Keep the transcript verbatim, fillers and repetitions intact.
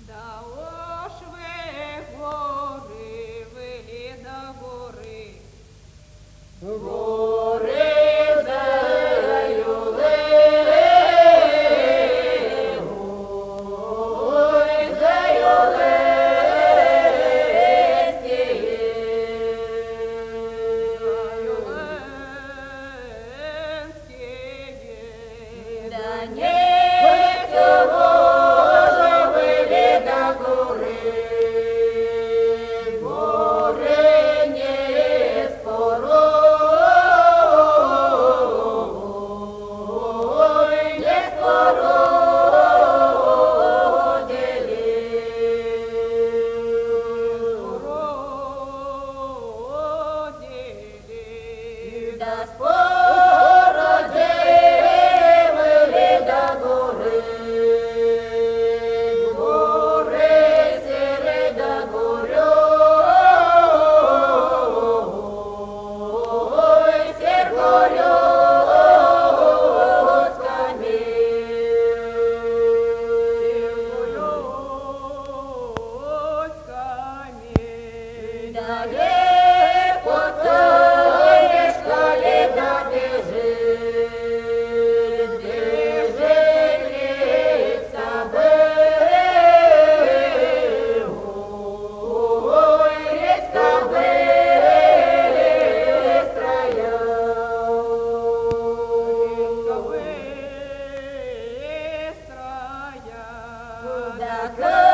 Да ошве гори, вилі да гори. Гори зею ой, зею да не цього ж вилі да гори, гори не спорой, не спородили. Да спородили да гори, гори сири да горой, сир горюцками. Да легко тонешкали да бежит, бежит река Бы, ой, речка быстрая. Быстрая. Да